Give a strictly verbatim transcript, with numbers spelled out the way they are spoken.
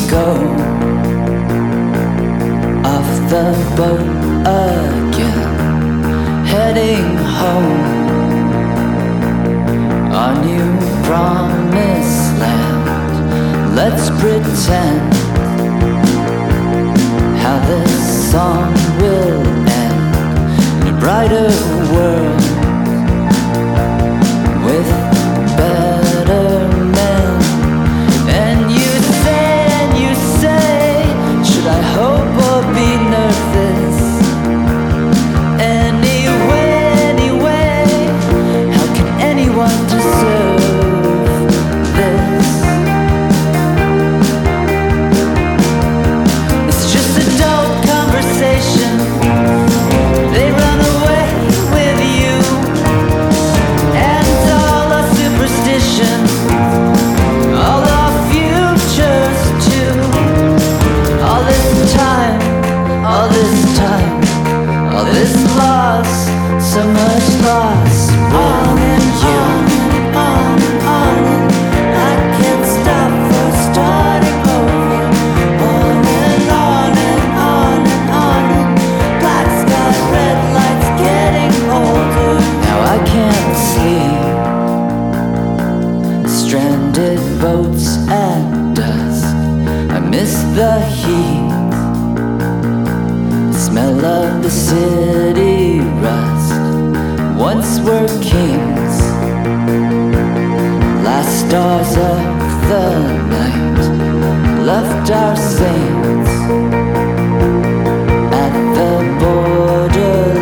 go off the boat again, heading home, our new promised land. Let's pretend how this song will end in a brighter world with better men. And you say, and you say, should I hope or be nervous? Anyway, anyway, how can anyone deserve this? It's just adult conversation. They run away with you and all our superstition, all our futures too. All this time, all this time, all this loss, so much loss. On and on and on and on, and I can't stop for starting over. On and on and on and on, and black sky, red lights, getting older. Now I can't sleep. Stranded boats at dusk, I miss the heat, smell of the city rust. Once we're kings, last stars of the night, left our saints at the border